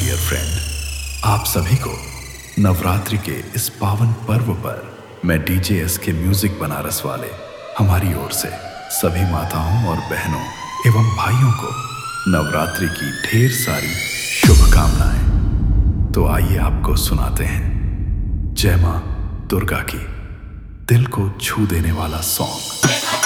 Dear friend, आप सभी को नवरात्रि के इस पावन पर्व पर मैं DJ S K music Banaras वाले हमारी ओर से सभी माताओं और बहनों एवं भाइयों को नवरात्रि की ढेर सारी शुभकामनाएं। तो आइए आपको सुनाते हैं जय मां दुर्गा की दिल को छू देने वाला सॉन्ग।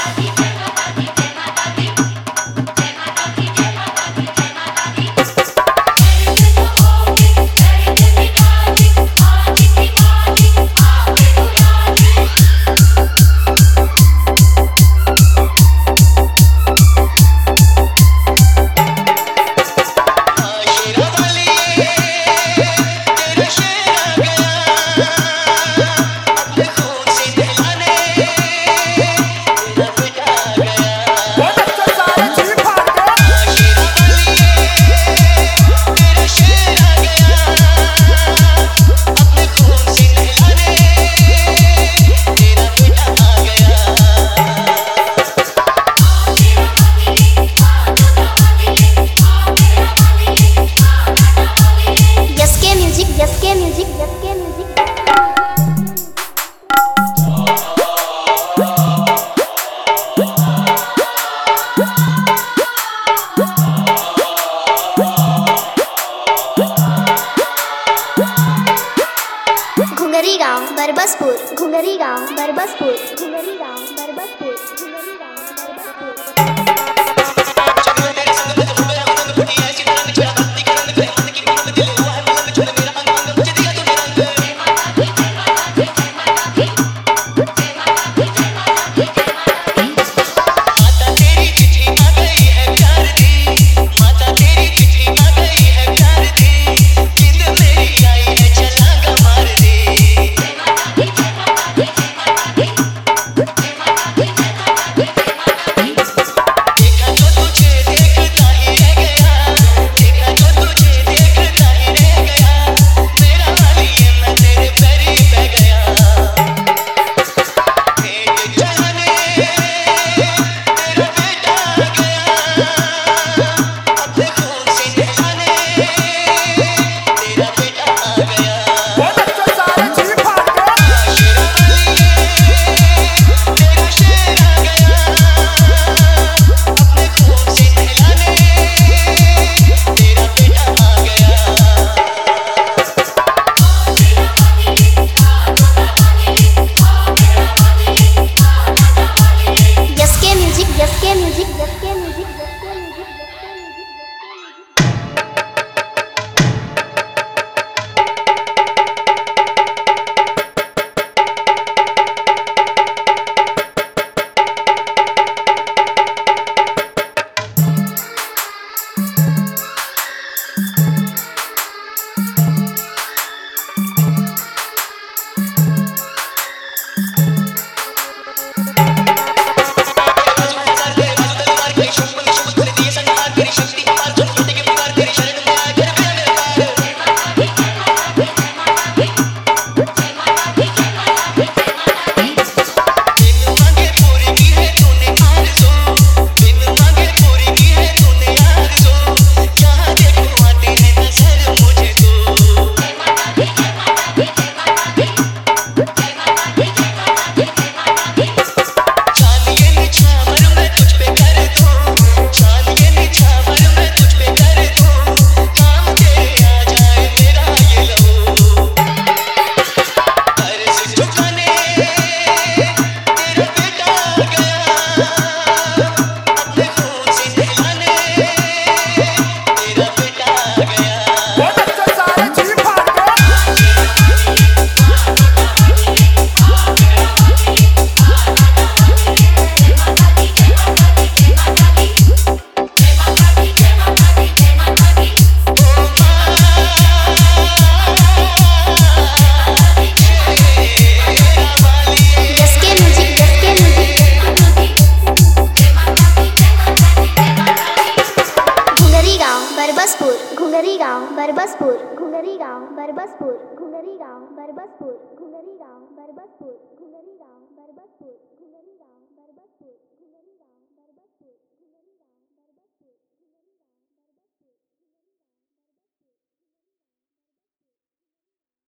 घुंगरी गांव बरबसपुर, घुंगरी गांव बरबसपुर, घुंगरी गांव बरबसपुर, घुंगरी गांव बरबसपुर। घुंगरी गांव बरबसपुर, घुंगरी गांव बरबसपुर, घुंगरी गांव बरबसपुर, घुंगरी गांव बरबसपुर।